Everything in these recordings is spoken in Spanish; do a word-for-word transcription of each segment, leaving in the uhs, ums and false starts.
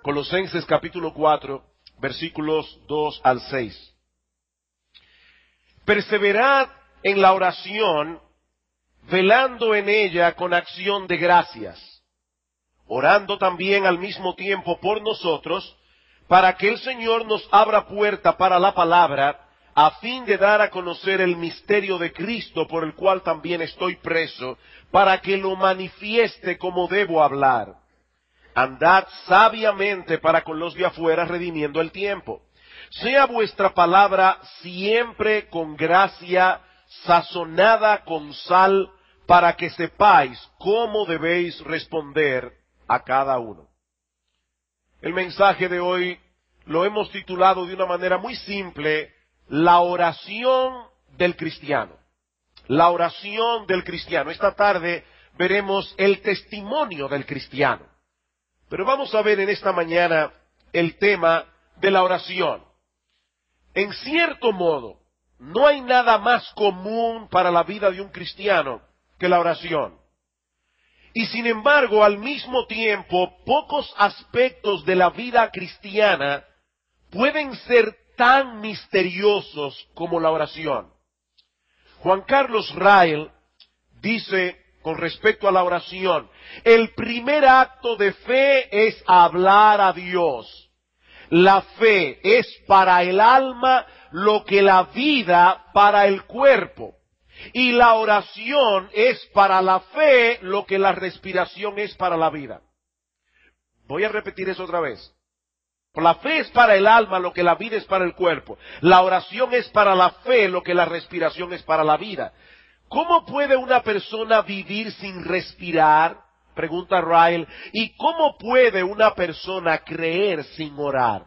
Colosenses capítulo cuatro, versículos dos al seis. Perseverad en la oración, velando en ella con acción de gracias, orando también al mismo tiempo por nosotros, para que el Señor nos abra puerta para la palabra, a fin de dar a conocer el misterio de Cristo, por el cual también estoy preso, para que lo manifieste como debo hablar. Andad sabiamente para con los de afuera, redimiendo el tiempo. Sea vuestra palabra siempre con gracia, sazonada con sal, para que sepáis cómo debéis responder a cada uno. El mensaje de hoy lo hemos titulado de una manera muy simple, la oración del cristiano. La oración del cristiano. Esta tarde veremos el testimonio del cristiano. Pero vamos a ver en esta mañana el tema de la oración. En cierto modo, no hay nada más común para la vida de un cristiano que la oración. Y sin embargo, al mismo tiempo, pocos aspectos de la vida cristiana pueden ser tan misteriosos como la oración. Juan Carlos Rael dice con respecto a la oración, el primer acto de fe es hablar a Dios. La fe es para el alma lo que la vida para el cuerpo. Y la oración es para la fe lo que la respiración es para la vida. Voy a repetir eso otra vez. La fe es para el alma lo que la vida es para el cuerpo. La oración es para la fe lo que la respiración es para la vida. ¿Cómo puede una persona vivir sin respirar? Pregunta Rael. ¿Y cómo puede una persona creer sin orar?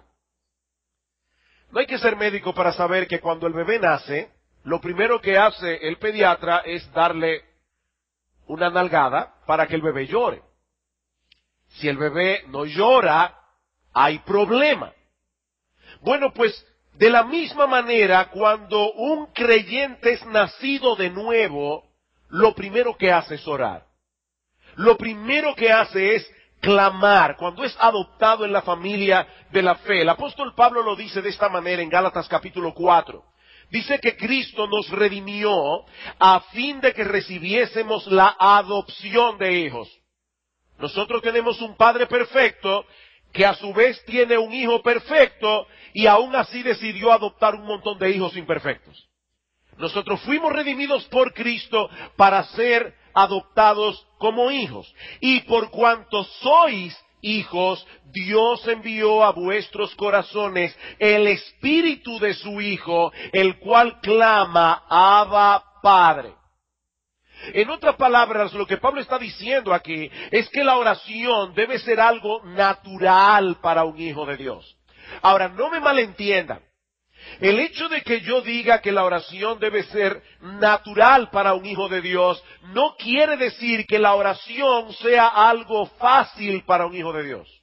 No hay que ser médico para saber que cuando el bebé nace, lo primero que hace el pediatra es darle una nalgada para que el bebé llore. Si el bebé no llora, hay problema. Bueno, pues de la misma manera, cuando un creyente es nacido de nuevo, lo primero que hace es orar. Lo primero que hace es clamar, cuando es adoptado en la familia de la fe. El apóstol Pablo lo dice de esta manera en Gálatas capítulo cuatro. Dice que Cristo nos redimió a fin de que recibiésemos la adopción de hijos. Nosotros tenemos un Padre perfecto que a su vez tiene un hijo perfecto y aún así decidió adoptar un montón de hijos imperfectos. Nosotros fuimos redimidos por Cristo para ser adoptados como hijos. Y por cuanto sois hijos, Dios envió a vuestros corazones el espíritu de su Hijo, el cual clama, Abba, Padre. En otras palabras, lo que Pablo está diciendo aquí es que la oración debe ser algo natural para un hijo de Dios. Ahora, no me malentiendan. El hecho de que yo diga que la oración debe ser natural para un hijo de Dios no quiere decir que la oración sea algo fácil para un hijo de Dios.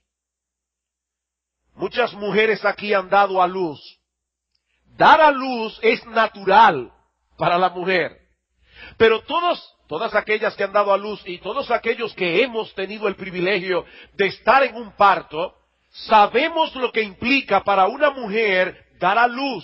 Muchas mujeres aquí han dado a luz. Dar a luz es natural para la mujer. Pero todos, todas aquellas que han dado a luz y todos aquellos que hemos tenido el privilegio de estar en un parto, sabemos lo que implica para una mujer dar a luz.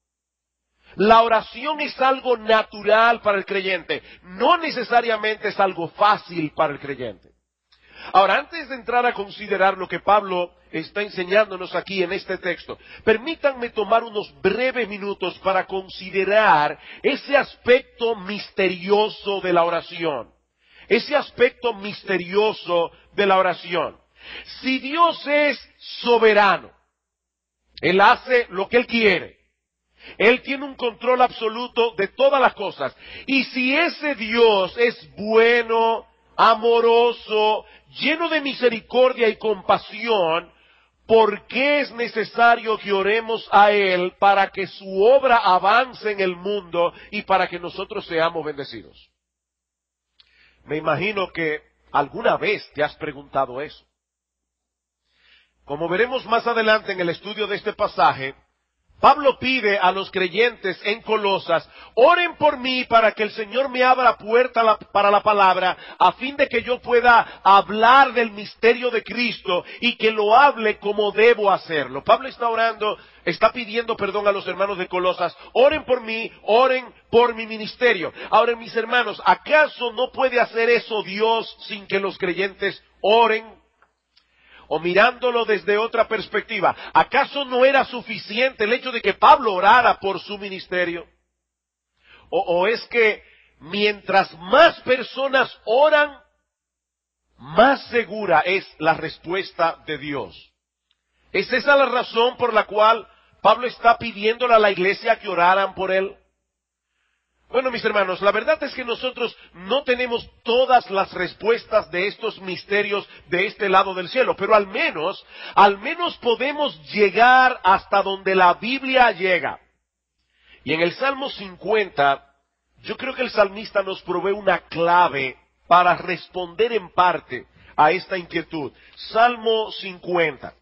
La oración es algo natural para el creyente, no necesariamente es algo fácil para el creyente. Ahora, antes de entrar a considerar lo que Pablo está enseñándonos aquí en este texto, permítanme tomar unos breves minutos para considerar ese aspecto misterioso de la oración. Ese aspecto misterioso de la oración. Si Dios es soberano, Él hace lo que Él quiere. Él tiene un control absoluto de todas las cosas. Y si ese Dios es bueno, amoroso, lleno de misericordia y compasión, ¿por qué es necesario que oremos a Él para que su obra avance en el mundo y para que nosotros seamos bendecidos? Me imagino que alguna vez te has preguntado eso. Como veremos más adelante en el estudio de este pasaje, Pablo pide a los creyentes en Colosas, oren por mí para que el Señor me abra puerta para la palabra, a fin de que yo pueda hablar del misterio de Cristo y que lo hable como debo hacerlo. Pablo está orando, está pidiendo perdón a los hermanos de Colosas, oren por mí, oren por mi ministerio. Ahora, mis hermanos, ¿acaso no puede hacer eso Dios sin que los creyentes oren? O mirándolo desde otra perspectiva, ¿acaso no era suficiente el hecho de que Pablo orara por su ministerio? ¿O, o es que mientras más personas oran, más segura es la respuesta de Dios? ¿Es esa la razón por la cual Pablo está pidiéndole a la iglesia que oraran por él? Bueno, mis hermanos, la verdad es que nosotros no tenemos todas las respuestas de estos misterios de este lado del cielo, pero al menos, al menos podemos llegar hasta donde la Biblia llega. Y en el Salmo cincuenta, yo creo que el salmista nos provee una clave para responder en parte a esta inquietud. Salmo cincuenta.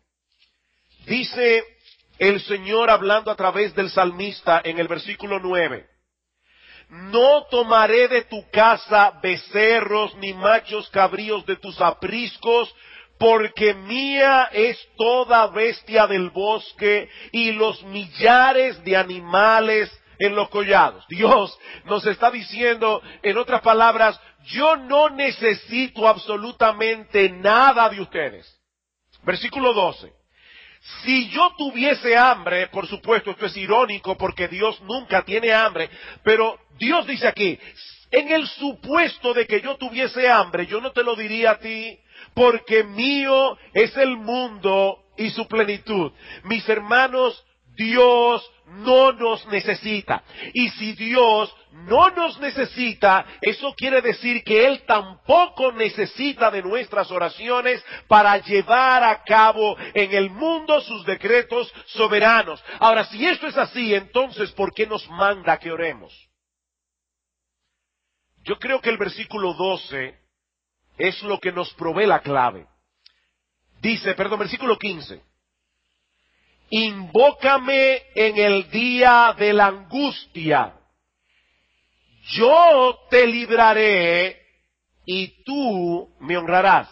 Dice el Señor hablando a través del salmista en el versículo nueve. No tomaré de tu casa becerros ni machos cabríos de tus apriscos, porque mía es toda bestia del bosque y los millares de animales en los collados. Dios nos está diciendo, en otras palabras, yo no necesito absolutamente nada de ustedes. Versículo doce. Si yo tuviese hambre, por supuesto, esto es irónico porque Dios nunca tiene hambre, pero Dios dice aquí, en el supuesto de que yo tuviese hambre, yo no te lo diría a ti, porque mío es el mundo y su plenitud. Mis hermanos, Dios no nos necesita. Y si Dios no nos necesita, eso quiere decir que Él tampoco necesita de nuestras oraciones para llevar a cabo en el mundo sus decretos soberanos. Ahora, si esto es así, entonces, ¿por qué nos manda que oremos? Yo creo que el versículo doce es lo que nos provee la clave. Dice, perdón, versículo quince. Invócame en el día de la angustia. Yo te libraré y tú me honrarás.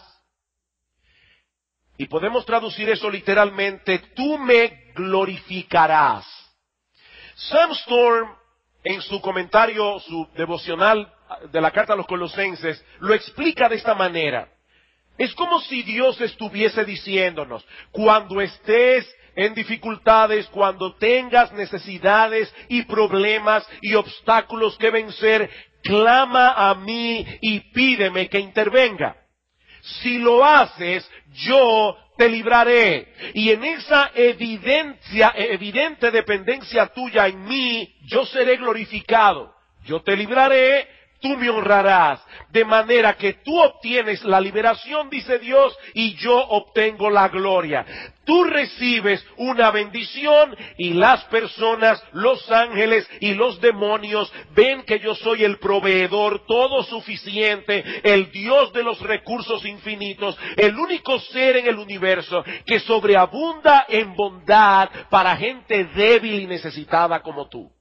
Y podemos traducir eso literalmente, tú me glorificarás. Sam Storm, en su comentario, su devocional de la carta a los Colosenses, lo explica de esta manera. Es como si Dios estuviese diciéndonos, cuando estés en dificultades, cuando tengas necesidades y problemas y obstáculos que vencer, clama a mí y pídeme que intervenga. Si lo haces, yo te libraré. Y en esa evidencia, evidente dependencia tuya en mí, yo seré glorificado. Yo te libraré, tú me honrarás, de manera que tú obtienes la liberación, dice Dios, y yo obtengo la gloria. Tú recibes una bendición y las personas, los ángeles y los demonios ven que yo soy el proveedor todo suficiente, el Dios de los recursos infinitos, el único ser en el universo que sobreabunda en bondad para gente débil y necesitada como tú.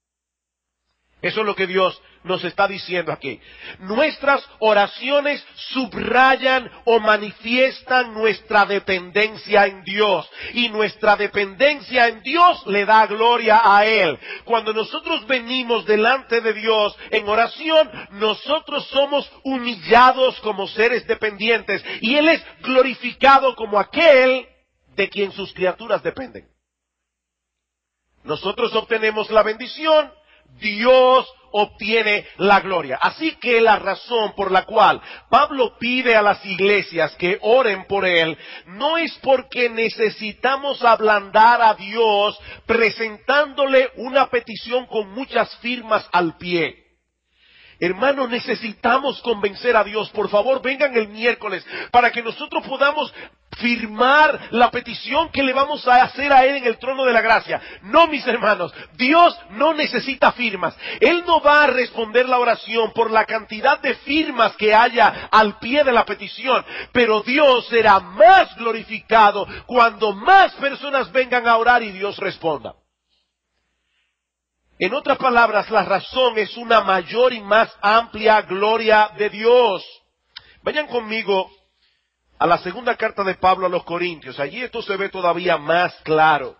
Eso es lo que Dios nos está diciendo aquí. Nuestras oraciones subrayan o manifiestan nuestra dependencia en Dios. Y nuestra dependencia en Dios le da gloria a Él. Cuando nosotros venimos delante de Dios en oración, nosotros somos humillados como seres dependientes. Y Él es glorificado como aquel de quien sus criaturas dependen. Nosotros obtenemos la bendición, Dios obtiene la gloria. Así que la razón por la cual Pablo pide a las iglesias que oren por él no es porque necesitamos ablandar a Dios presentándole una petición con muchas firmas al pie. Hermanos, necesitamos convencer a Dios. Por favor, vengan el miércoles para que nosotros podamos firmar la petición que le vamos a hacer a Él en el trono de la gracia. No, mis hermanos, Dios no necesita firmas. Él no va a responder la oración por la cantidad de firmas que haya al pie de la petición. Pero Dios será más glorificado cuando más personas vengan a orar y Dios responda. En otras palabras, la razón es una mayor y más amplia gloria de Dios. Vayan conmigo a la segunda carta de Pablo a los Corintios. Allí esto se ve todavía más claro.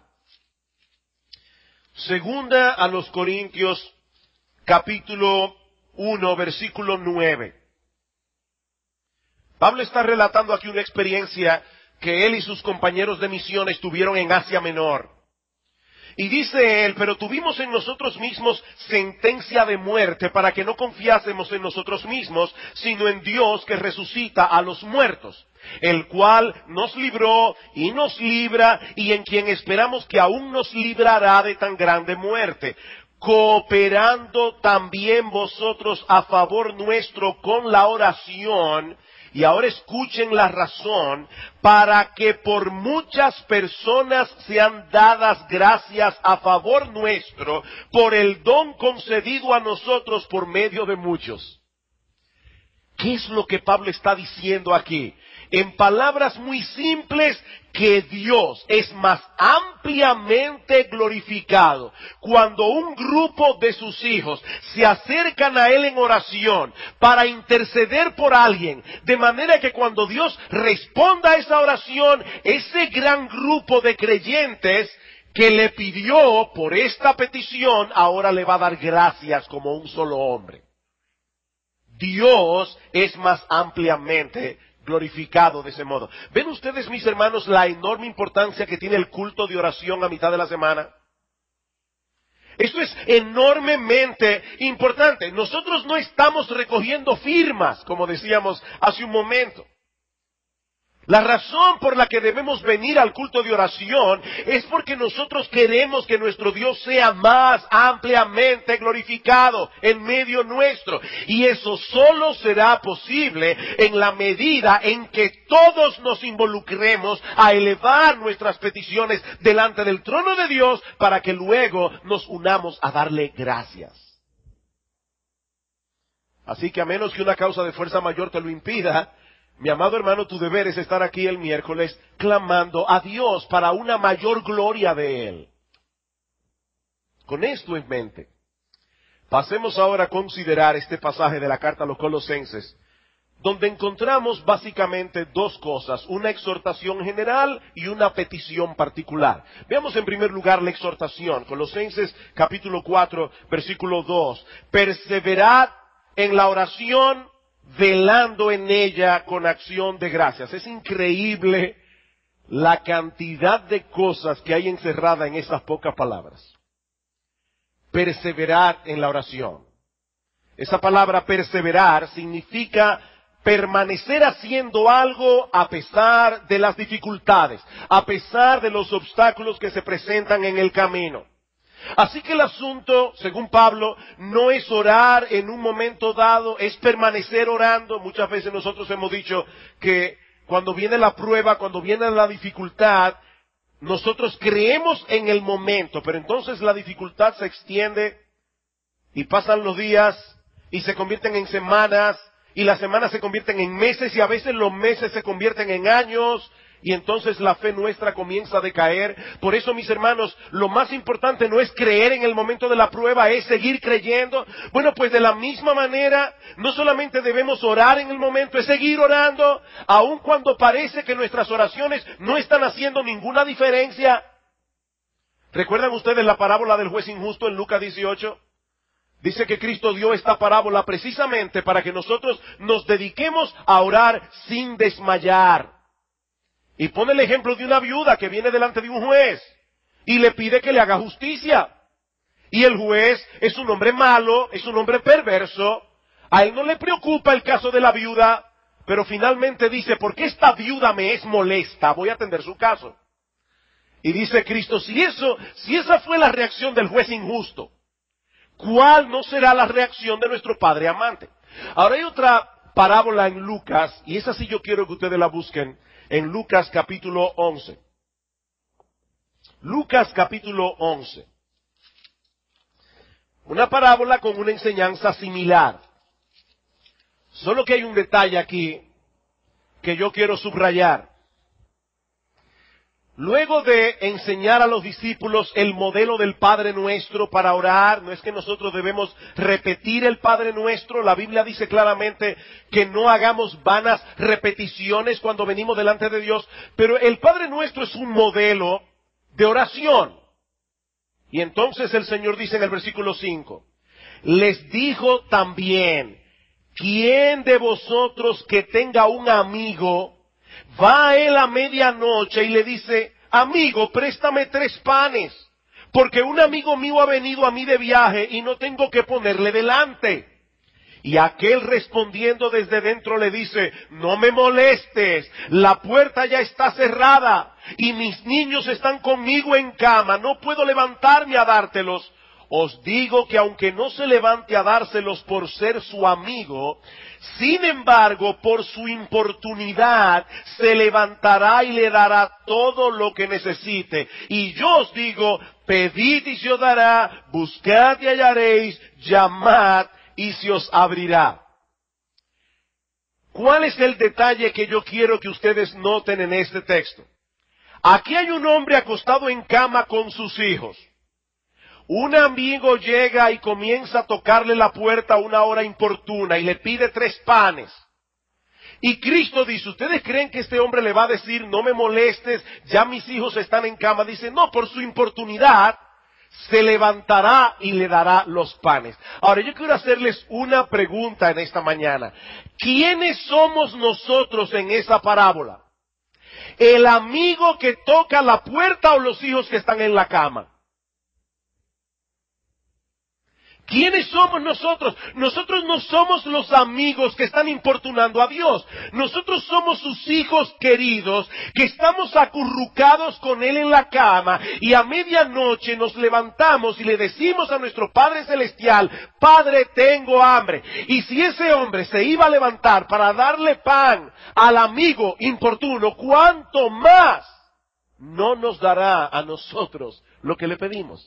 Segunda a los Corintios, capítulo uno, versículo nueve. Pablo está relatando aquí una experiencia que él y sus compañeros de misiones tuvieron en Asia Menor. Y dice él, pero tuvimos en nosotros mismos sentencia de muerte para que no confiásemos en nosotros mismos, sino en Dios que resucita a los muertos, el cual nos libró y nos libra y en quien esperamos que aún nos librará de tan grande muerte, cooperando también vosotros a favor nuestro con la oración. Y ahora escuchen la razón, para que por muchas personas sean dadas gracias a favor nuestro, por el don concedido a nosotros por medio de muchos. ¿Qué es lo que Pablo está diciendo aquí? En palabras muy simples, que Dios es más ampliamente glorificado cuando un grupo de sus hijos se acercan a Él en oración para interceder por alguien, de manera que cuando Dios responda a esa oración, ese gran grupo de creyentes que le pidió por esta petición, ahora le va a dar gracias como un solo hombre. Dios es más ampliamente glorificado de ese modo. ¿Ven ustedes, mis hermanos, la enorme importancia que tiene el culto de oración a mitad de la semana? Esto es enormemente importante. Nosotros no estamos recogiendo firmas, como decíamos hace un momento. La razón por la que debemos venir al culto de oración es porque nosotros queremos que nuestro Dios sea más ampliamente glorificado en medio nuestro. Y eso solo será posible en la medida en que todos nos involucremos a elevar nuestras peticiones delante del trono de Dios para que luego nos unamos a darle gracias. Así que a menos que una causa de fuerza mayor te lo impida, mi amado hermano, tu deber es estar aquí el miércoles clamando a Dios para una mayor gloria de Él. Con esto en mente, pasemos ahora a considerar este pasaje de la carta a los Colosenses, donde encontramos básicamente dos cosas, una exhortación general y una petición particular. Veamos en primer lugar la exhortación, Colosenses capítulo cuatro, versículo dos. Perseverad en la oración, velando en ella con acción de gracias. Es increíble la cantidad de cosas que hay encerrada en esas pocas palabras. Perseverar en la oración. Esa palabra perseverar significa permanecer haciendo algo a pesar de las dificultades, a pesar de los obstáculos que se presentan en el camino. Así que el asunto, según Pablo, no es orar en un momento dado, es permanecer orando. Muchas veces nosotros hemos dicho que cuando viene la prueba, cuando viene la dificultad, nosotros creemos en el momento, pero entonces la dificultad se extiende y pasan los días y se convierten en semanas y las semanas se convierten en meses y a veces los meses se convierten en años. Y entonces la fe nuestra comienza a decaer. Por eso, mis hermanos, lo más importante no es creer en el momento de la prueba, es seguir creyendo. Bueno, pues de la misma manera, no solamente debemos orar en el momento, es seguir orando, aun cuando parece que nuestras oraciones no están haciendo ninguna diferencia. ¿Recuerdan ustedes la parábola del juez injusto en Lucas dieciocho? Dice que Cristo dio esta parábola precisamente para que nosotros nos dediquemos a orar sin desmayar. Y pone el ejemplo de una viuda que viene delante de un juez y le pide que le haga justicia. Y el juez es un hombre malo, es un hombre perverso. A él no le preocupa el caso de la viuda, pero finalmente dice, porque esta viuda me es molesta, voy a atender su caso. Y dice Cristo, si eso, si esa fue la reacción del juez injusto, ¿cuál no será la reacción de nuestro Padre amante? Ahora hay otra parábola en Lucas, y esa sí yo quiero que ustedes la busquen, en Lucas capítulo once. Lucas capítulo once. Una parábola con una enseñanza similar. Solo que hay un detalle aquí que yo quiero subrayar. Luego de enseñar a los discípulos el modelo del Padre Nuestro para orar, no es que nosotros debemos repetir el Padre Nuestro, la Biblia dice claramente que no hagamos vanas repeticiones cuando venimos delante de Dios, pero el Padre Nuestro es un modelo de oración. Y entonces el Señor dice en el versículo cinco, les dijo también, ¿quién de vosotros que tenga un amigo va a él a medianoche y le dice, amigo, préstame tres panes, porque un amigo mío ha venido a mí de viaje y no tengo que ponerle delante? Y aquel respondiendo desde dentro le dice, no me molestes, la puerta ya está cerrada y mis niños están conmigo en cama, no puedo levantarme a dártelos. Os digo que aunque no se levante a dárselos por ser su amigo, sin embargo, por su importunidad, se levantará y le dará todo lo que necesite. Y yo os digo, pedid y se os dará, buscad y hallaréis, llamad y se os abrirá. ¿Cuál es el detalle que yo quiero que ustedes noten en este texto? Aquí hay un hombre acostado en cama con sus hijos. Un amigo llega y comienza a tocarle la puerta a una hora importuna y le pide tres panes. Y Cristo dice, ¿ustedes creen que este hombre le va a decir, no me molestes, ya mis hijos están en cama? Dice, no, por su importunidad se levantará y le dará los panes. Ahora yo quiero hacerles una pregunta en esta mañana. ¿Quiénes somos nosotros en esa parábola? ¿El amigo que toca la puerta o los hijos que están en la cama? ¿Quiénes somos nosotros? Nosotros no somos los amigos que están importunando a Dios. Nosotros somos sus hijos queridos que estamos acurrucados con Él en la cama y a medianoche nos levantamos y le decimos a nuestro Padre Celestial, Padre, tengo hambre. Y si ese hombre se iba a levantar para darle pan al amigo importuno, ¿cuánto más no nos dará a nosotros lo que le pedimos?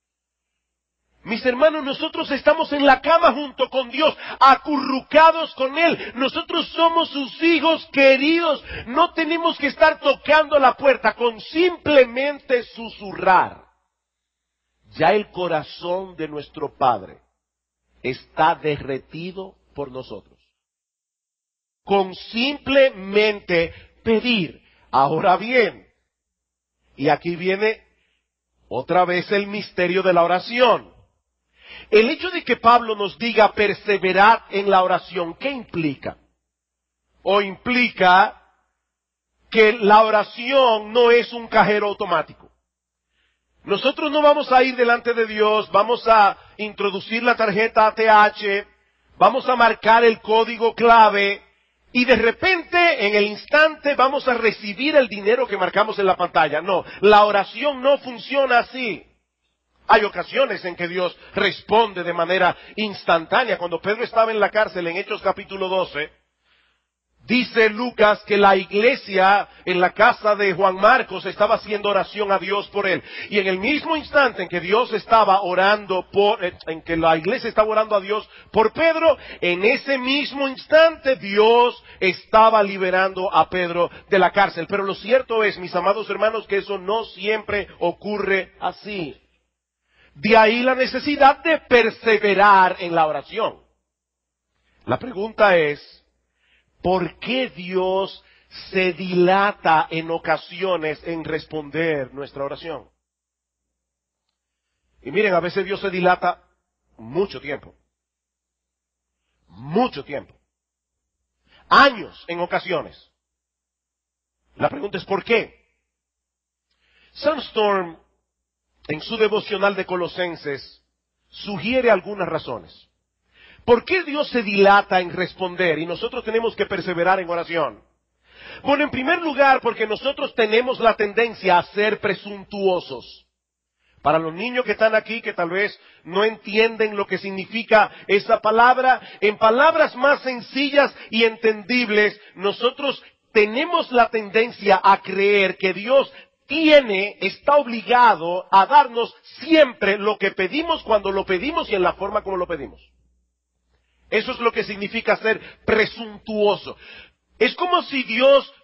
Mis hermanos, nosotros estamos en la cama junto con Dios, acurrucados con Él. Nosotros somos sus hijos queridos. No tenemos que estar tocando la puerta, con simplemente susurrar. Ya el corazón de nuestro Padre está derretido por nosotros. Con simplemente pedir. Ahora bien, y aquí viene otra vez el misterio de la oración. El hecho de que Pablo nos diga perseverar en la oración, ¿qué implica? O implica que la oración no es un cajero automático. Nosotros no vamos a ir delante de Dios, vamos a introducir la tarjeta A T H, vamos a marcar el código clave y de repente, en el instante, vamos a recibir el dinero que marcamos en la pantalla. No, la oración no funciona así. Hay ocasiones en que Dios responde de manera instantánea. Cuando Pedro estaba en la cárcel, en Hechos capítulo doce, dice Lucas que la iglesia en la casa de Juan Marcos estaba haciendo oración a Dios por él. Y en el mismo instante en que Dios estaba orando por, en que la iglesia estaba orando a Dios por Pedro, en ese mismo instante Dios estaba liberando a Pedro de la cárcel. Pero lo cierto es, mis amados hermanos, que eso no siempre ocurre así. De ahí la necesidad de perseverar en la oración. La pregunta es, ¿por qué Dios se dilata en ocasiones en responder nuestra oración? Y miren, a veces Dios se dilata mucho tiempo. Mucho tiempo. Años en ocasiones. La pregunta es, ¿por qué? Sandstorm, en su devocional de Colosenses, sugiere algunas razones. ¿Por qué Dios se dilata en responder y nosotros tenemos que perseverar en oración? Bueno, en primer lugar, porque nosotros tenemos la tendencia a ser presuntuosos. Para los niños que están aquí, que tal vez no entienden lo que significa esa palabra, en palabras más sencillas y entendibles, nosotros tenemos la tendencia a creer que Dios tiene, está obligado a darnos siempre lo que pedimos cuando lo pedimos y en la forma como lo pedimos. Eso es lo que significa ser presuntuoso. Es como si Dios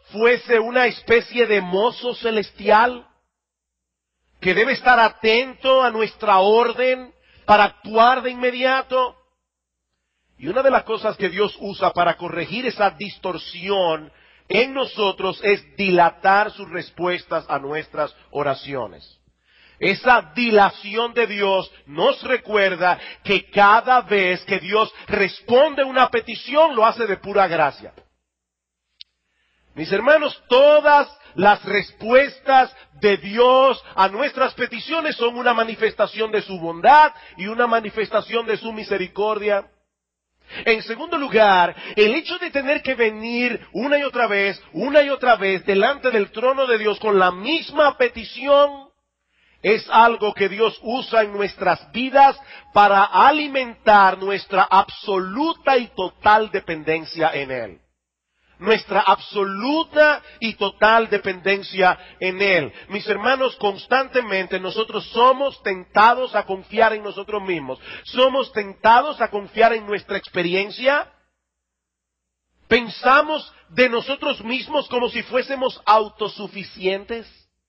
fuese una especie de mozo celestial que debe estar atento a nuestra orden para actuar de inmediato. Y una de las cosas que Dios usa para corregir esa distorsión en nosotros es dilatar sus respuestas a nuestras oraciones. Esa dilación de Dios nos recuerda que cada vez que Dios responde una petición, lo hace de pura gracia. Mis hermanos, todas las respuestas de Dios a nuestras peticiones son una manifestación de su bondad y una manifestación de su misericordia. En segundo lugar, el hecho de tener que venir una y otra vez, una y otra vez delante del trono de Dios con la misma petición, es algo que Dios usa en nuestras vidas para alimentar nuestra absoluta y total dependencia en Él. Nuestra absoluta y total dependencia en Él. Mis hermanos, constantemente nosotros somos tentados a confiar en nosotros mismos. Somos tentados a confiar en nuestra experiencia. Pensamos de nosotros mismos como si fuésemos autosuficientes.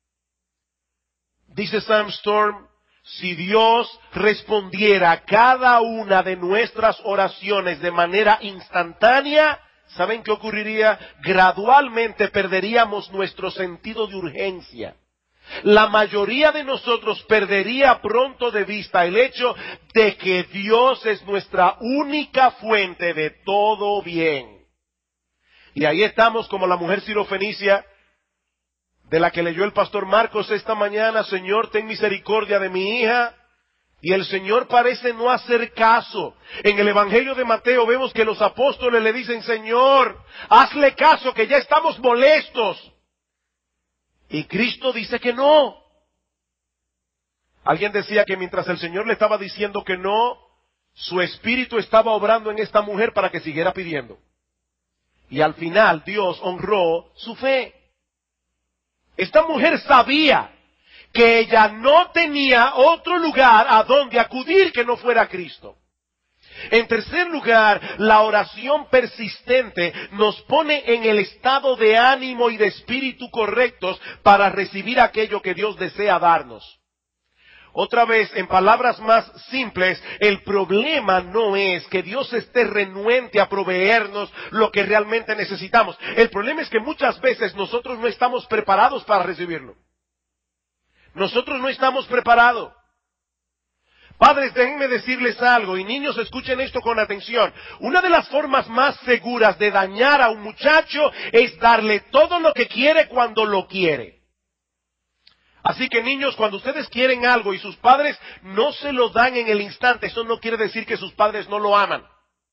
Dice Sam Storm, si Dios respondiera a cada una de nuestras oraciones de manera instantánea, ¿saben qué ocurriría? Gradualmente perderíamos nuestro sentido de urgencia. La mayoría de nosotros perdería pronto de vista el hecho de que Dios es nuestra única fuente de todo bien. Y ahí estamos como la mujer sirofenicia, de la que leyó el pastor Marcos esta mañana. Señor, ten misericordia de mi hija. Y el Señor parece no hacer caso. En el Evangelio de Mateo vemos que los apóstoles le dicen, Señor, hazle caso que ya estamos molestos. Y Cristo dice que no. Alguien decía que mientras el Señor le estaba diciendo que no, su espíritu estaba obrando en esta mujer para que siguiera pidiendo. Y al final Dios honró su fe. Esta mujer sabía que ella no tenía otro lugar a donde acudir que no fuera Cristo. En tercer lugar, la oración persistente nos pone en el estado de ánimo y de espíritu correctos para recibir aquello que Dios desea darnos. Otra vez, en palabras más simples, el problema no es que Dios esté renuente a proveernos lo que realmente necesitamos. El problema es que muchas veces nosotros no estamos preparados para recibirlo. Nosotros no estamos preparados. Padres, déjenme decirles algo, y niños, escuchen esto con atención. Una de las formas más seguras de dañar a un muchacho es darle todo lo que quiere cuando lo quiere. Así que niños, cuando ustedes quieren algo y sus padres no se lo dan en el instante, eso no quiere decir que sus padres no lo aman.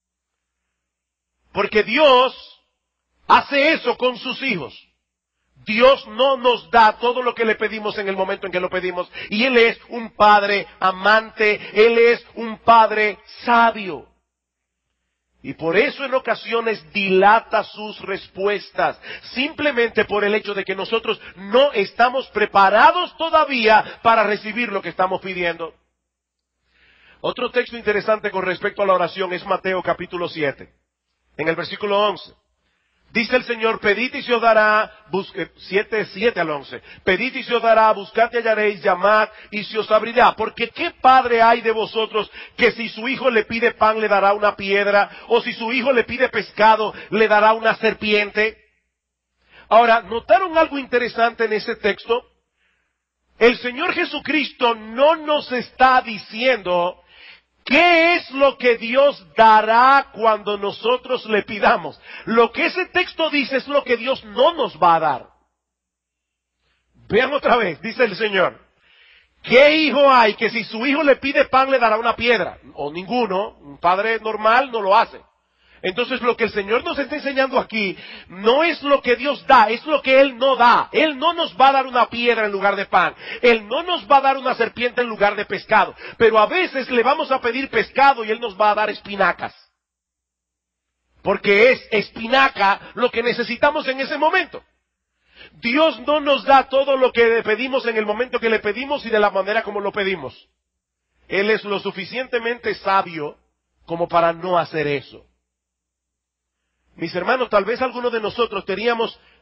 Porque Dios hace eso con sus hijos. Dios no nos da todo lo que le pedimos en el momento en que lo pedimos. Y Él es un Padre amante, Él es un Padre sabio. Y por eso en ocasiones dilata sus respuestas, simplemente por el hecho de que nosotros no estamos preparados todavía para recibir lo que estamos pidiendo. Otro texto interesante con respecto a la oración es Mateo capítulo siete, en el versículo once. Dice el Señor, pedid y se os dará, busque, siete, siete al once, pedid y se os dará, buscad y hallaréis, llamad y se os abrirá. Porque ¿qué padre hay de vosotros que si su hijo le pide pan le dará una piedra? O si su hijo le pide pescado le dará una serpiente? Ahora, ¿notaron algo interesante en ese texto? El Señor Jesucristo no nos está diciendo ¿qué es lo que Dios dará cuando nosotros le pidamos? Lo que ese texto dice es lo que Dios no nos va a dar. Vean otra vez, dice el Señor. ¿Qué hijo hay que si su hijo le pide pan le dará una piedra? O ninguno, un padre normal no lo hace. Entonces lo que el Señor nos está enseñando aquí no es lo que Dios da, es lo que Él no da. Él no nos va a dar una piedra en lugar de pan. Él no nos va a dar una serpiente en lugar de pescado. Pero a veces le vamos a pedir pescado y Él nos va a dar espinacas. Porque es espinaca lo que necesitamos en ese momento. Dios no nos da todo lo que le pedimos en el momento que le pedimos y de la manera como lo pedimos. Él es lo suficientemente sabio como para no hacer eso. Mis hermanos, tal vez algunos de nosotros teníamos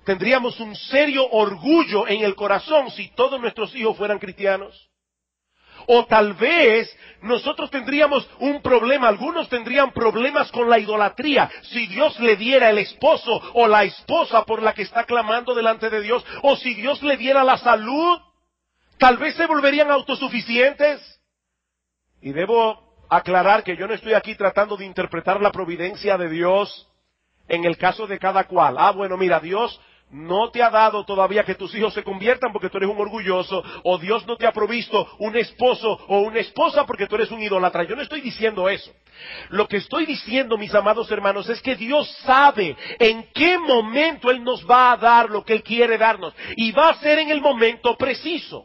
tendríamos un serio orgullo en el corazón si todos nuestros hijos fueran cristianos. O tal vez nosotros tendríamos un problema, algunos tendrían problemas con la idolatría. Si Dios le diera el esposo o la esposa por la que está clamando delante de Dios, o si Dios le diera la salud, tal vez se volverían autosuficientes. Y debo aclarar que yo no estoy aquí tratando de interpretar la providencia de Dios en el caso de cada cual. Ah, bueno, mira, Dios no te ha dado todavía que tus hijos se conviertan porque tú eres un orgulloso, o Dios no te ha provisto un esposo o una esposa porque tú eres un idólatra. Yo no estoy diciendo eso. Lo que estoy diciendo, mis amados hermanos, es que Dios sabe en qué momento Él nos va a dar lo que Él quiere darnos, y va a ser en el momento preciso.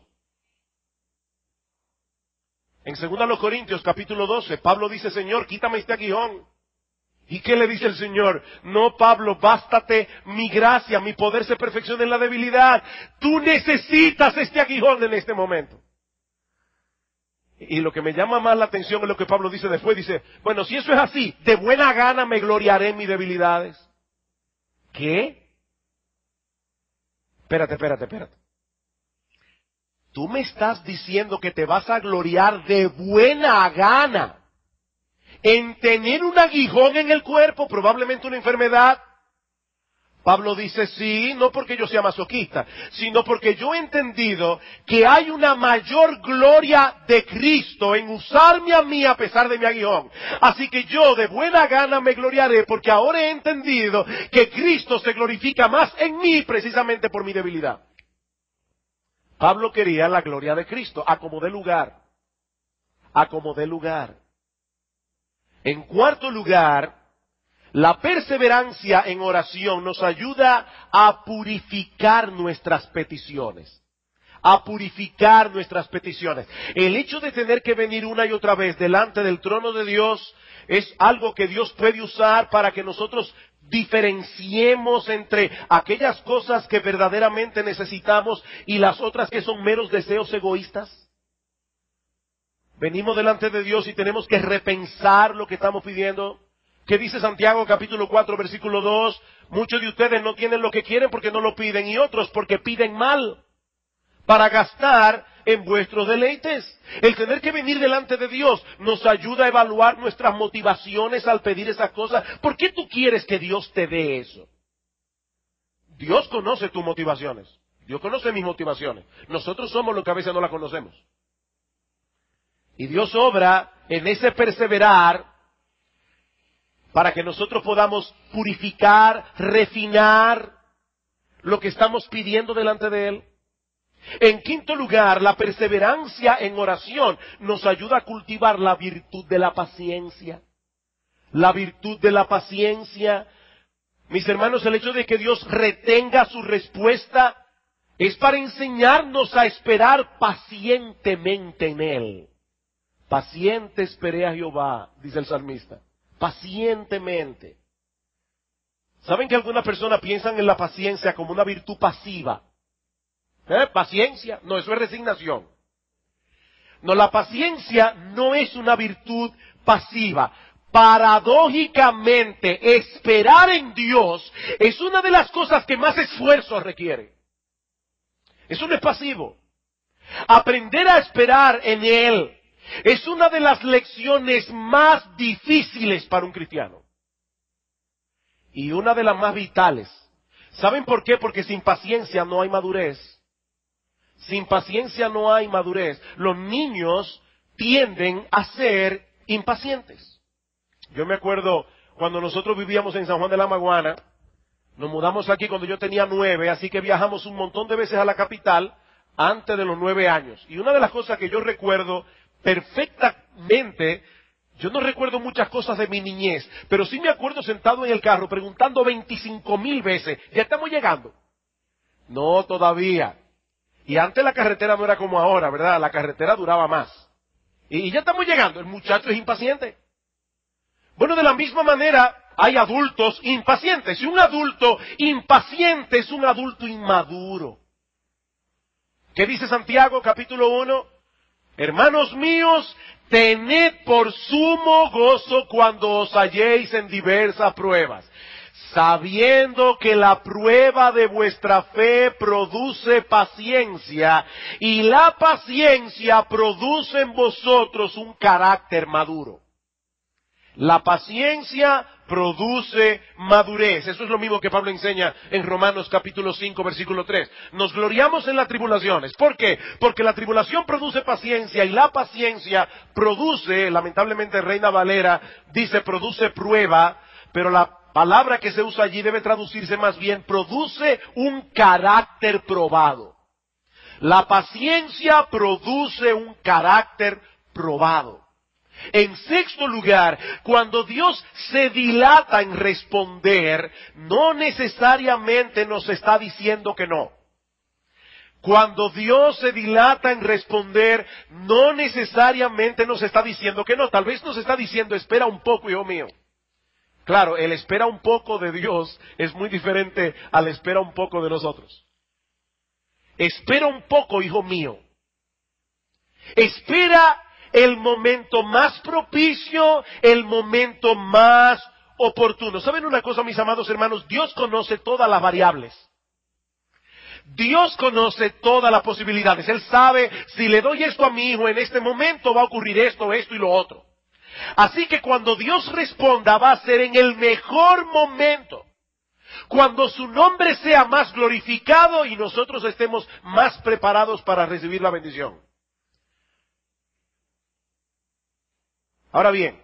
En dos Corintios capítulo doce, Pablo dice, Señor, quítame este aguijón. ¿Y qué le dice el Señor? No, Pablo, bástate mi gracia, mi poder se perfecciona en la debilidad. Tú necesitas este aguijón en este momento. Y lo que me llama más la atención es lo que Pablo dice después. Dice, bueno, si eso es así, de buena gana me gloriaré en mis debilidades. ¿Qué? Espérate, espérate, espérate. Tú me estás diciendo que te vas a gloriar de buena gana en tener un aguijón en el cuerpo, probablemente una enfermedad. Pablo dice, sí, no porque yo sea masoquista, sino porque yo he entendido que hay una mayor gloria de Cristo en usarme a mí a pesar de mi aguijón. Así que yo de buena gana me gloriaré porque ahora he entendido que Cristo se glorifica más en mí precisamente por mi debilidad. Pablo quería la gloria de Cristo, a como dé lugar, a como dé lugar. En cuarto lugar, la perseverancia en oración nos ayuda a purificar nuestras peticiones. A purificar nuestras peticiones. El hecho de tener que venir una y otra vez delante del trono de Dios es algo que Dios puede usar para que nosotros diferenciemos entre aquellas cosas que verdaderamente necesitamos y las otras que son meros deseos egoístas. Venimos delante de Dios y tenemos que repensar lo que estamos pidiendo. ¿Qué dice Santiago capítulo cuatro versículo dos? Muchos de ustedes no tienen lo que quieren porque no lo piden, y otros porque piden mal, para gastar en vuestros deleites. El tener que venir delante de Dios nos ayuda a evaluar nuestras motivaciones al pedir esas cosas. ¿Por qué tú quieres que Dios te dé eso? Dios conoce tus motivaciones. Dios conoce mis motivaciones. Nosotros somos los que a veces no las conocemos. Y Dios obra en ese perseverar para que nosotros podamos purificar, refinar lo que estamos pidiendo delante de Él. En quinto lugar, la perseverancia en oración nos ayuda a cultivar la virtud de la paciencia. La virtud de la paciencia. Mis hermanos, el hecho de que Dios retenga su respuesta es para enseñarnos a esperar pacientemente en Él. Paciente esperé a Jehová, dice el salmista. Pacientemente. ¿Saben que algunas personas piensan en la paciencia como una virtud pasiva? ¿Eh? Paciencia, no, eso es resignación. No, la paciencia no es una virtud pasiva. Paradójicamente, esperar en Dios es una de las cosas que más esfuerzo requiere. Eso no es pasivo. Aprender a esperar en Él es una de las lecciones más difíciles para un cristiano. Y una de las más vitales. ¿Saben por qué? Porque sin paciencia no hay madurez. Sin paciencia no hay madurez. Los niños tienden a ser impacientes. Yo me acuerdo cuando nosotros vivíamos en San Juan de la Maguana, nos mudamos aquí cuando yo tenía nueve, así que viajamos un montón de veces a la capital antes de los nueve años. Y una de las cosas que yo recuerdo perfectamente, yo no recuerdo muchas cosas de mi niñez, pero sí me acuerdo sentado en el carro preguntando veinticinco mil veces, ¿ya estamos llegando? No, todavía. Y antes la carretera no era como ahora, ¿verdad? La carretera duraba más. Y ya estamos llegando, el muchacho es impaciente. Bueno, de la misma manera hay adultos impacientes. Y un adulto impaciente es un adulto inmaduro. ¿Qué dice Santiago capítulo uno? Hermanos míos, tened por sumo gozo cuando os halléis en diversas pruebas, sabiendo que la prueba de vuestra fe produce paciencia, y la paciencia produce en vosotros un carácter maduro. La paciencia produce madurez. Eso es lo mismo que Pablo enseña en Romanos capítulo cinco, versículo tres. Nos gloriamos en las tribulaciones. ¿Por qué? Porque la tribulación produce paciencia y la paciencia produce, lamentablemente Reina Valera dice produce prueba, pero la palabra que se usa allí debe traducirse más bien, produce un carácter probado. La paciencia produce un carácter probado. En sexto lugar, cuando Dios se dilata en responder, no necesariamente nos está diciendo que no. Cuando Dios se dilata en responder, no necesariamente nos está diciendo que no. Tal vez nos está diciendo, espera un poco, hijo mío. Claro, el espera un poco de Dios es muy diferente al espera un poco de nosotros. Espera un poco, hijo mío. Espera el momento más propicio, el momento más oportuno. ¿Saben una cosa, mis amados hermanos? Dios conoce todas las variables. Dios conoce todas las posibilidades. Él sabe, si le doy esto a mi hijo, en este momento va a ocurrir esto, esto y lo otro. Así que cuando Dios responda, va a ser en el mejor momento. Cuando su nombre sea más glorificado y nosotros estemos más preparados para recibir la bendición. Ahora bien,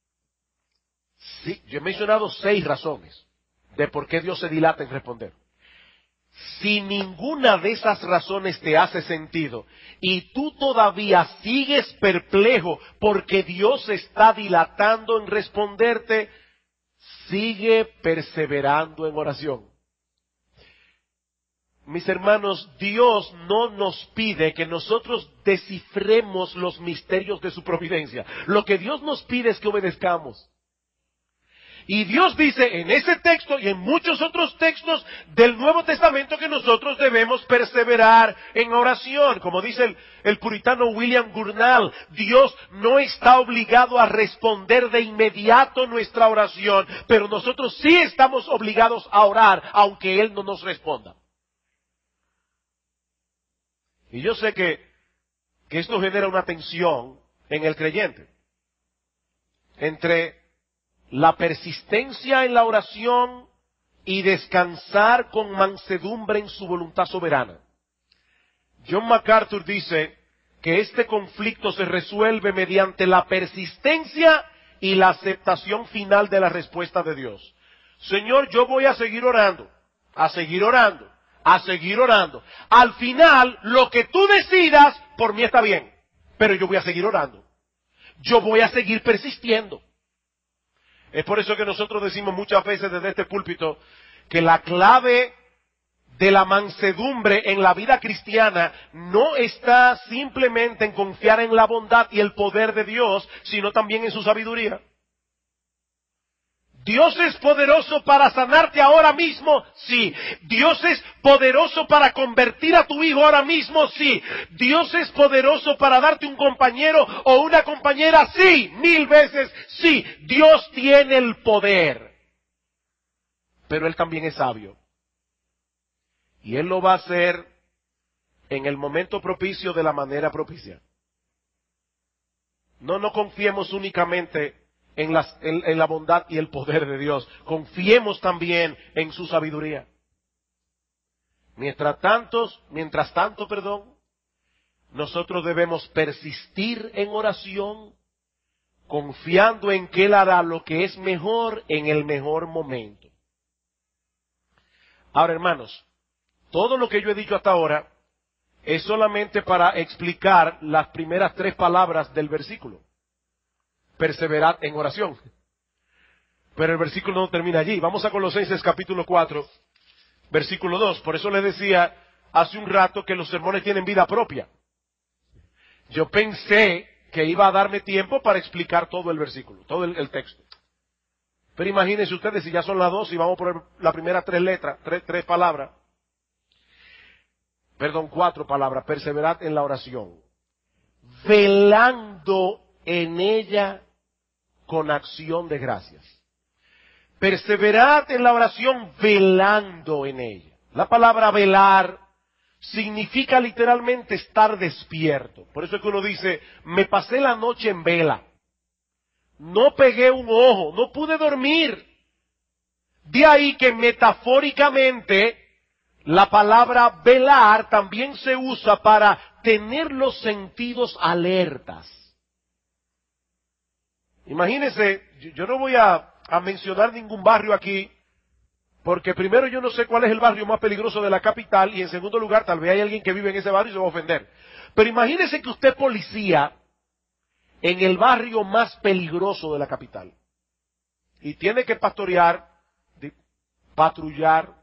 sí, yo he mencionado seis razones de por qué Dios se dilata en responder. Si ninguna de esas razones te hace sentido y tú todavía sigues perplejo porque Dios se está dilatando en responderte, sigue perseverando en oración. Mis hermanos, Dios no nos pide que nosotros descifremos los misterios de su providencia. Lo que Dios nos pide es que obedezcamos. Y Dios dice en ese texto y en muchos otros textos del Nuevo Testamento que nosotros debemos perseverar en oración. Como dice el, el puritano William Gurnall, Dios no está obligado a responder de inmediato nuestra oración, pero nosotros sí estamos obligados a orar, aunque Él no nos responda. Y yo sé que, que esto genera una tensión en el creyente entre la persistencia en la oración y descansar con mansedumbre en su voluntad soberana. John MacArthur dice que este conflicto se resuelve mediante la persistencia y la aceptación final de la respuesta de Dios. Señor, yo voy a seguir orando, a seguir orando, a seguir orando. Al final, lo que tú decidas, por mí está bien, pero yo voy a seguir orando. Yo voy a seguir persistiendo. Es por eso que nosotros decimos muchas veces desde este púlpito que la clave de la mansedumbre en la vida cristiana no está simplemente en confiar en la bondad y el poder de Dios, sino también en su sabiduría. ¿Dios es poderoso para sanarte ahora mismo? Sí. ¿Dios es poderoso para convertir a tu hijo ahora mismo? Sí. ¿Dios es poderoso para darte un compañero o una compañera? Sí. Mil veces sí. Dios tiene el poder. Pero Él también es sabio. Y Él lo va a hacer en el momento propicio de la manera propicia. No nos confiemos únicamente En, las, en, en la bondad y el poder de Dios. Confiemos también en su sabiduría. Mientras tanto, mientras tanto, perdón, nosotros debemos persistir en oración, confiando en que Él hará lo que es mejor en el mejor momento. Ahora, hermanos, todo lo que yo he dicho hasta ahora es solamente para explicar las primeras tres palabras del versículo. Perseverad en oración. Pero el versículo no termina allí. Vamos a Colosenses capítulo cuatro, versículo dos. Por eso les decía hace un rato que los sermones tienen vida propia. Yo pensé que iba a darme tiempo para explicar todo el versículo, todo el, el texto. Pero imagínense ustedes si ya son las dos y vamos por la primera tres letras, tres, tres palabras. Perdón, cuatro palabras. Perseverad en la oración. Velando en ella con acción de gracias. Perseverad en la oración velando en ella. La palabra velar significa literalmente estar despierto. Por eso es que uno dice, me pasé la noche en vela. No pegué un ojo, no pude dormir. De ahí que metafóricamente la palabra velar también se usa para tener los sentidos alertas. Imagínense, yo no voy a, a mencionar ningún barrio aquí, porque primero yo no sé cuál es el barrio más peligroso de la capital, y en segundo lugar tal vez hay alguien que vive en ese barrio y se va a ofender. Pero imagínense que usted es policía en el barrio más peligroso de la capital, y tiene que pastorear, patrullar,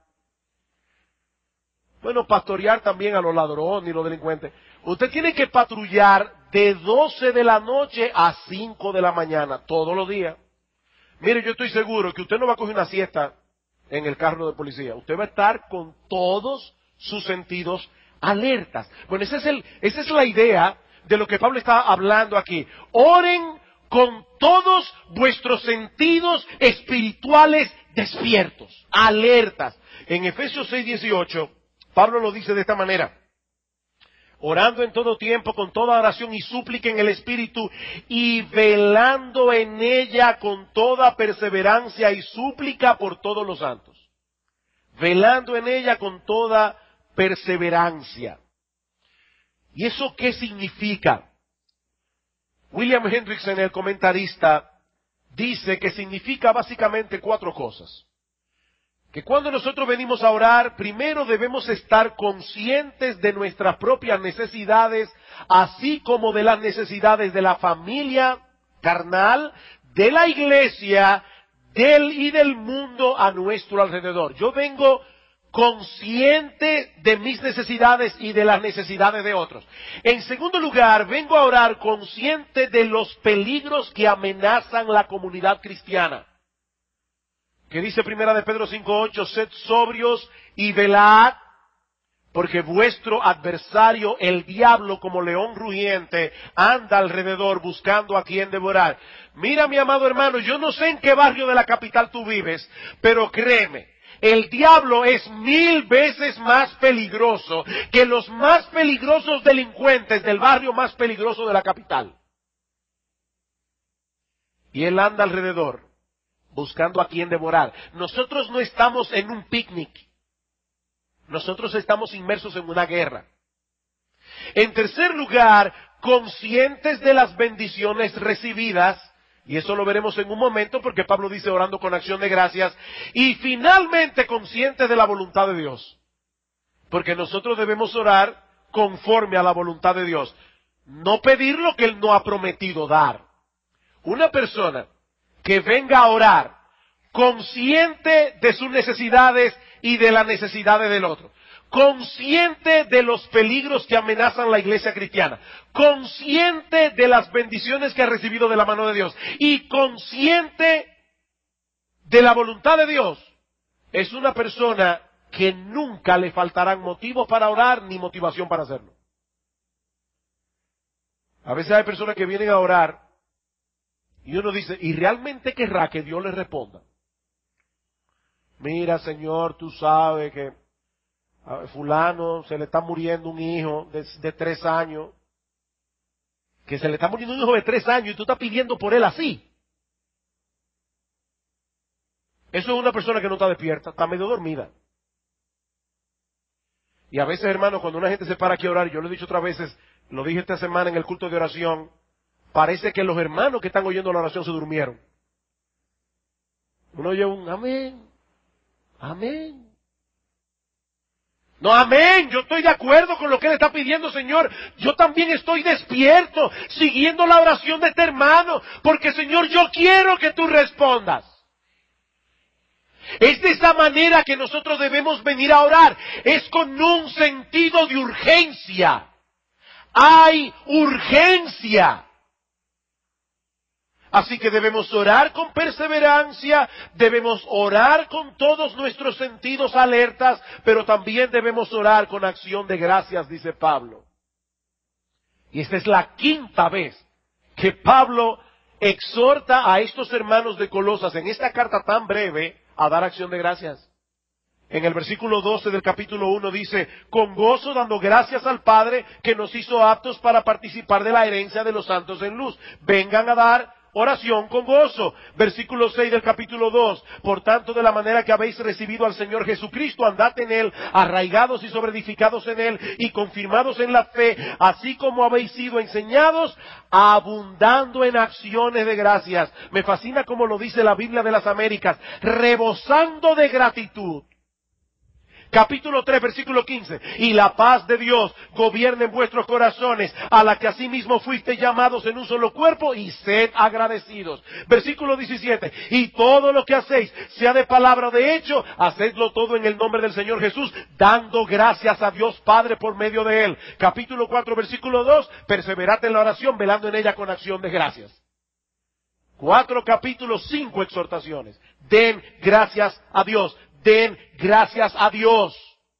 bueno, pastorear también a los ladrones y los delincuentes. Usted tiene que patrullar de doce de la noche a cinco de la mañana, todos los días. Mire, yo estoy seguro que usted no va a coger una siesta en el carro de policía. Usted va a estar con todos sus sentidos alertas. Bueno, ese es el, esa es la idea de lo que Pablo está hablando aquí. Oren con todos vuestros sentidos espirituales despiertos, alertas. En Efesios seis dieciocho, Pablo lo dice de esta manera: orando en todo tiempo, con toda oración y súplica en el Espíritu, y velando en ella con toda perseverancia y súplica por todos los santos. Velando en ella con toda perseverancia. ¿Y eso qué significa? William Hendrickson, el comentarista, dice que significa básicamente cuatro cosas. Que cuando nosotros venimos a orar, primero debemos estar conscientes de nuestras propias necesidades, así como de las necesidades de la familia carnal, de la iglesia, del y del mundo a nuestro alrededor. Yo vengo consciente de mis necesidades y de las necesidades de otros. En segundo lugar, vengo a orar consciente de los peligros que amenazan la comunidad cristiana. Que dice Primera de Pedro cinco ocho, sed sobrios y velad, porque vuestro adversario, el diablo, como león rugiente, anda alrededor buscando a quien devorar. Mira, mi amado hermano, yo no sé en qué barrio de la capital tú vives, pero créeme, el diablo es mil veces más peligroso que los más peligrosos delincuentes del barrio más peligroso de la capital. Y él anda alrededor buscando a quien devorar. Nosotros no estamos en un picnic. Nosotros estamos inmersos en una guerra. En tercer lugar, conscientes de las bendiciones recibidas, y eso lo veremos en un momento porque Pablo dice orando con acción de gracias, y finalmente conscientes de la voluntad de Dios. Porque nosotros debemos orar conforme a la voluntad de Dios. No pedir lo que Él no ha prometido dar. Una persona que venga a orar, consciente de sus necesidades y de las necesidades del otro, consciente de los peligros que amenazan la iglesia cristiana, consciente de las bendiciones que ha recibido de la mano de Dios y consciente de la voluntad de Dios, es una persona que nunca le faltarán motivos para orar ni motivación para hacerlo. A veces hay personas que vienen a orar y uno dice, ¿y realmente querrá que Dios le responda? Mira, Señor, tú sabes que a fulano se le está muriendo un hijo de, de tres años, que se le está muriendo un hijo de tres años y tú estás pidiendo por él así. Eso es una persona que no está despierta, está medio dormida. Y a veces, hermano, cuando una gente se para aquí a orar, yo lo he dicho otras veces, lo dije esta semana en el culto de oración, parece que los hermanos que están oyendo la oración se durmieron. Uno oye un amén, amén. No, amén, yo estoy de acuerdo con lo que él está pidiendo, Señor. Yo también estoy despierto, siguiendo la oración de este hermano, porque, Señor, yo quiero que tú respondas. Es de esa manera que nosotros debemos venir a orar, es con un sentido de urgencia. Hay urgencia. Así que debemos orar con perseverancia, debemos orar con todos nuestros sentidos alertas, pero también debemos orar con acción de gracias, dice Pablo. Y esta es la quinta vez que Pablo exhorta a estos hermanos de Colosas en esta carta tan breve a dar acción de gracias. En el versículo doce del capítulo uno dice, con gozo dando gracias al Padre que nos hizo aptos para participar de la herencia de los santos en luz. Vengan a dar oración con gozo. Versículo seis del capítulo dos, por tanto de la manera que habéis recibido al Señor Jesucristo, andad en Él, arraigados y sobreedificados en Él y confirmados en la fe, así como habéis sido enseñados, abundando en acciones de gracias. Me fascina como lo dice la Biblia de las Américas, rebosando de gratitud. Capítulo tres, versículo quince. Y la paz de Dios gobierne en vuestros corazones, a la que asimismo fuisteis llamados en un solo cuerpo, y sed agradecidos. Versículo diecisiete. Y todo lo que hacéis, sea de palabra o de hecho, hacedlo todo en el nombre del Señor Jesús, dando gracias a Dios Padre por medio de Él. Capítulo cuatro, versículo dos. Perseverad en la oración, velando en ella con acción de gracias. Cuatro capítulos, cinco exhortaciones. Den gracias a Dios. Den gracias a Dios.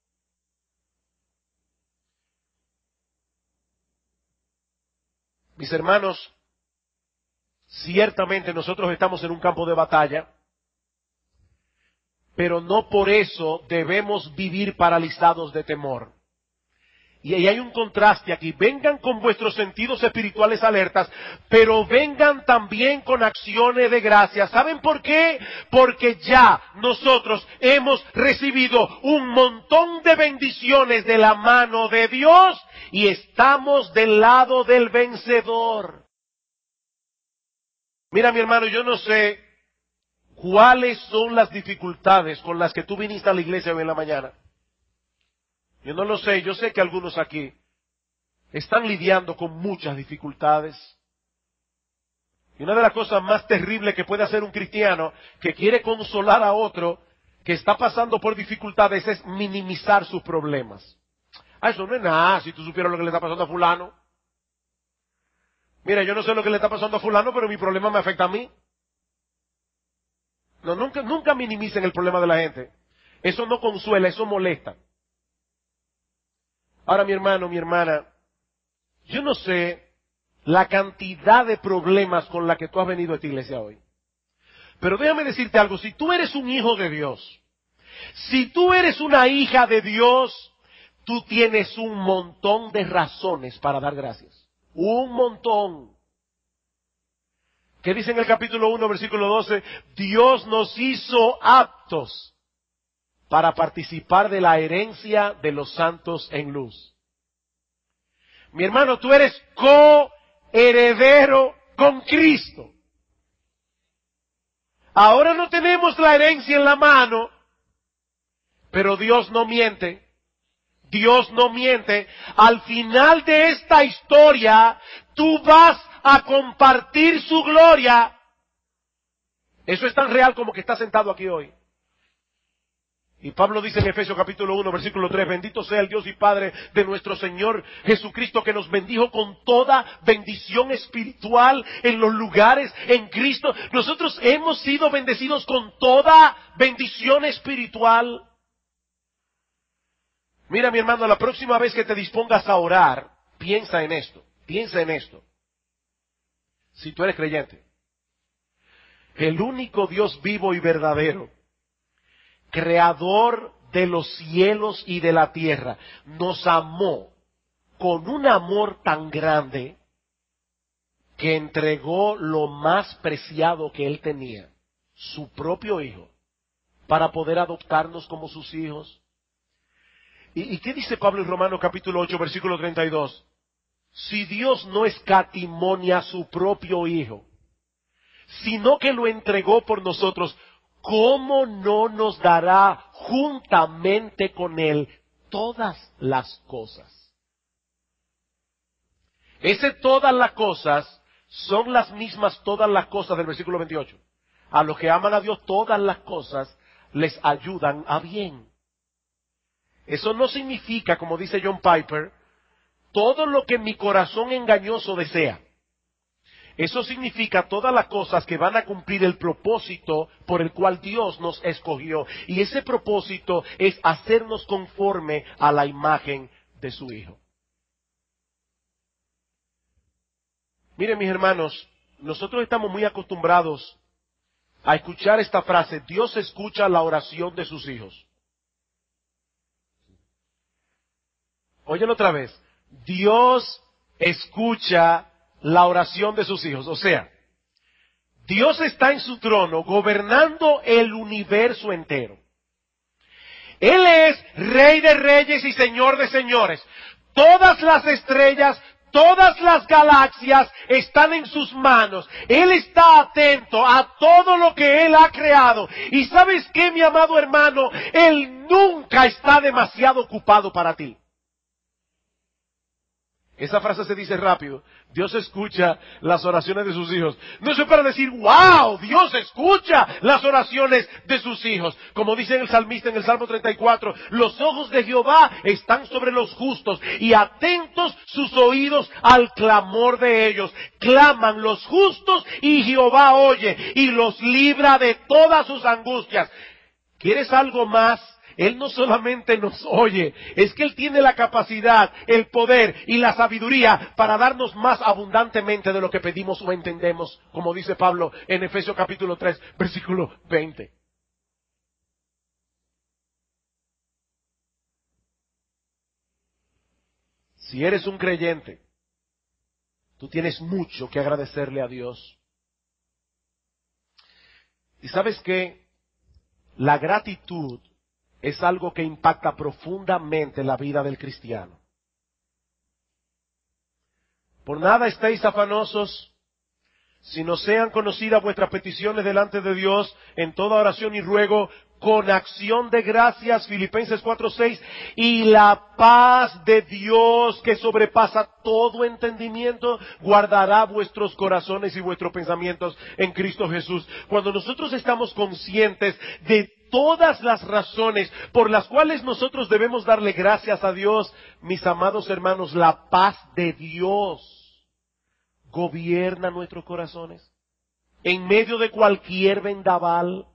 Mis hermanos, ciertamente nosotros estamos en un campo de batalla, pero no por eso debemos vivir paralizados de temor. Y ahí hay un contraste aquí. Vengan con vuestros sentidos espirituales alertas, pero vengan también con acciones de gracia. ¿Saben por qué? Porque ya nosotros hemos recibido un montón de bendiciones de la mano de Dios y estamos del lado del vencedor. Mira, mi hermano, yo no sé cuáles son las dificultades con las que tú viniste a la iglesia hoy en la mañana. Yo no lo sé, yo sé que algunos aquí están lidiando con muchas dificultades. Y una de las cosas más terribles que puede hacer un cristiano que quiere consolar a otro que está pasando por dificultades es minimizar sus problemas. Ah, eso no es nada, si tú supieras lo que le está pasando a fulano. Mira, yo no sé lo que le está pasando a fulano, pero mi problema me afecta a mí. No, nunca, nunca minimicen el problema de la gente. Eso no consuela, eso molesta. Ahora, mi hermano, mi hermana, yo no sé la cantidad de problemas con la que tú has venido a esta iglesia hoy. Pero déjame decirte algo, si tú eres un hijo de Dios, si tú eres una hija de Dios, tú tienes un montón de razones para dar gracias. Un montón. ¿Qué dice en el capítulo uno, versículo doce? Dios nos hizo aptos para participar de la herencia de los santos en luz. Mi hermano, tú eres coheredero con Cristo. Ahora no tenemos la herencia en la mano, pero Dios no miente. Dios no miente. Al final de esta historia, tú vas a compartir su gloria. Eso es tan real como que estás sentado aquí hoy. Y Pablo dice en Efesios capítulo uno, versículo tres, bendito sea el Dios y Padre de nuestro Señor Jesucristo, que nos bendijo con toda bendición espiritual en los lugares en Cristo. Nosotros hemos sido bendecidos con toda bendición espiritual. Mira, mi hermano, la próxima vez que te dispongas a orar, piensa en esto, piensa en esto. Si tú eres creyente, el único Dios vivo y verdadero, creador de los cielos y de la tierra, nos amó con un amor tan grande que entregó lo más preciado que Él tenía, su propio Hijo, para poder adoptarnos como sus hijos. ¿Y, y qué dice Pablo en Romanos capítulo ocho, versículo treinta y dos? Si Dios no escatimó a su propio Hijo, sino que lo entregó por nosotros, ¿cómo no nos dará juntamente con Él todas las cosas? Ese todas las cosas son las mismas todas las cosas del versículo veintiocho. A los que aman a Dios, todas las cosas les ayudan a bien. Eso no significa, como dice John Piper, todo lo que mi corazón engañoso desea. Eso significa todas las cosas que van a cumplir el propósito por el cual Dios nos escogió. Y ese propósito es hacernos conforme a la imagen de su Hijo. Miren, mis hermanos, nosotros estamos muy acostumbrados a escuchar esta frase: Dios escucha la oración de sus hijos. Óyelo otra vez. Dios escucha la oración de sus hijos. O sea, Dios está en su trono gobernando el universo entero. Él es Rey de reyes y Señor de señores. Todas las estrellas, todas las galaxias están en sus manos. Él está atento a todo lo que Él ha creado. Y ¿sabes qué, mi amado hermano? Él nunca está demasiado ocupado para ti. Esa frase se dice rápido. Dios escucha las oraciones de sus hijos. No es para decir, wow, Dios escucha las oraciones de sus hijos. Como dice el salmista en el Salmo treinta y cuatro, los ojos de Jehová están sobre los justos y atentos sus oídos al clamor de ellos. Claman los justos y Jehová oye y los libra de todas sus angustias. ¿Quieres algo más? Él no solamente nos oye, es que Él tiene la capacidad, el poder y la sabiduría para darnos más abundantemente de lo que pedimos o entendemos, como dice Pablo en Efesios capítulo tres, versículo veinte. Si eres un creyente, tú tienes mucho que agradecerle a Dios. ¿Y sabes qué? La gratitud es algo que impacta profundamente la vida del cristiano. Por nada estéis afanosos, sino sean conocidas vuestras peticiones delante de Dios en toda oración y ruego, con acción de gracias, Filipenses cuatro seis, y la paz de Dios que sobrepasa todo entendimiento, guardará vuestros corazones y vuestros pensamientos en Cristo Jesús. Cuando nosotros estamos conscientes de todas las razones por las cuales nosotros debemos darle gracias a Dios, mis amados hermanos, la paz de Dios gobierna nuestros corazones. En medio de cualquier vendaval,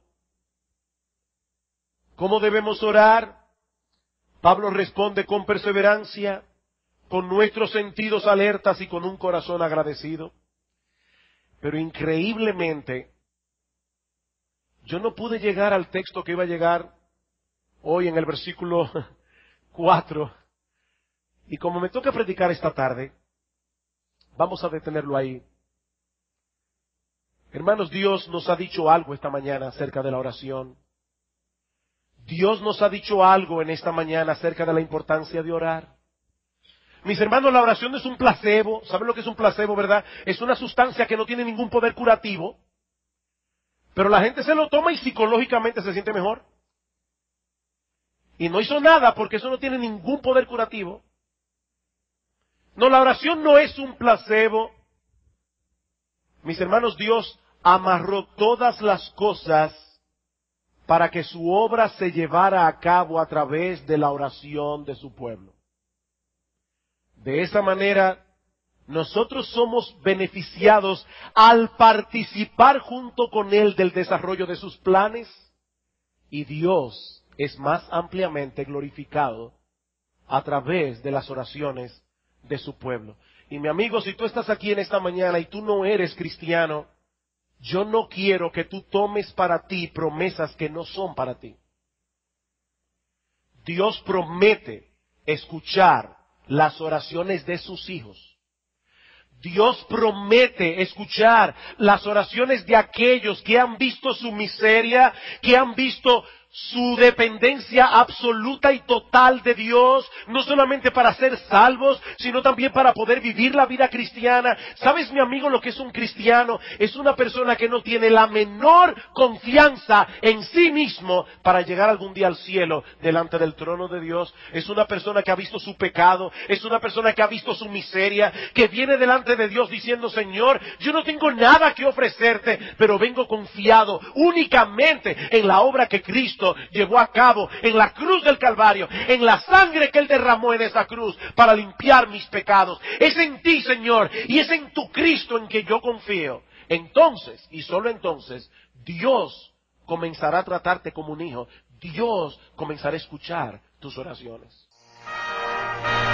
¿cómo debemos orar? Pablo responde: con perseverancia, con nuestros sentidos alertas y con un corazón agradecido. Pero increíblemente, yo no pude llegar al texto que iba a llegar hoy en el versículo cuatro. Y como me toca predicar esta tarde, vamos a detenerlo ahí. Hermanos, Dios nos ha dicho algo esta mañana acerca de la oración. Dios nos ha dicho algo en esta mañana acerca de la importancia de orar. Mis hermanos, la oración no es un placebo. ¿Saben lo que es un placebo, verdad? Es una sustancia que no tiene ningún poder curativo. Pero la gente se lo toma y psicológicamente se siente mejor. Y no hizo nada porque eso no tiene ningún poder curativo. No, la oración no es un placebo. Mis hermanos, Dios amarró todas las cosas para que su obra se llevara a cabo a través de la oración de su pueblo. De esa manera, nosotros somos beneficiados al participar junto con Él del desarrollo de sus planes, y Dios es más ampliamente glorificado a través de las oraciones de su pueblo. Y mi amigo, si tú estás aquí en esta mañana y tú no eres cristiano, yo no quiero que tú tomes para ti promesas que no son para ti. Dios promete escuchar las oraciones de sus hijos. Dios promete escuchar las oraciones de aquellos que han visto su miseria, que han visto su dependencia absoluta y total de Dios, no solamente para ser salvos, sino también para poder vivir la vida cristiana. ¿Sabes, mi amigo, lo que es un cristiano? Es una persona que no tiene la menor confianza en sí mismo para llegar algún día al cielo delante del trono de Dios. Es una persona que ha visto su pecado, es una persona que ha visto su miseria, que viene delante de Dios diciendo: Señor, yo no tengo nada que ofrecerte, pero vengo confiado únicamente en la obra que Cristo llevó a cabo en la cruz del Calvario, en la sangre que Él derramó en esa cruz para limpiar mis pecados. Es en ti, Señor, y es en tu Cristo en que yo confío. Entonces, y solo entonces, Dios comenzará a tratarte como un hijo. Dios comenzará a escuchar tus oraciones.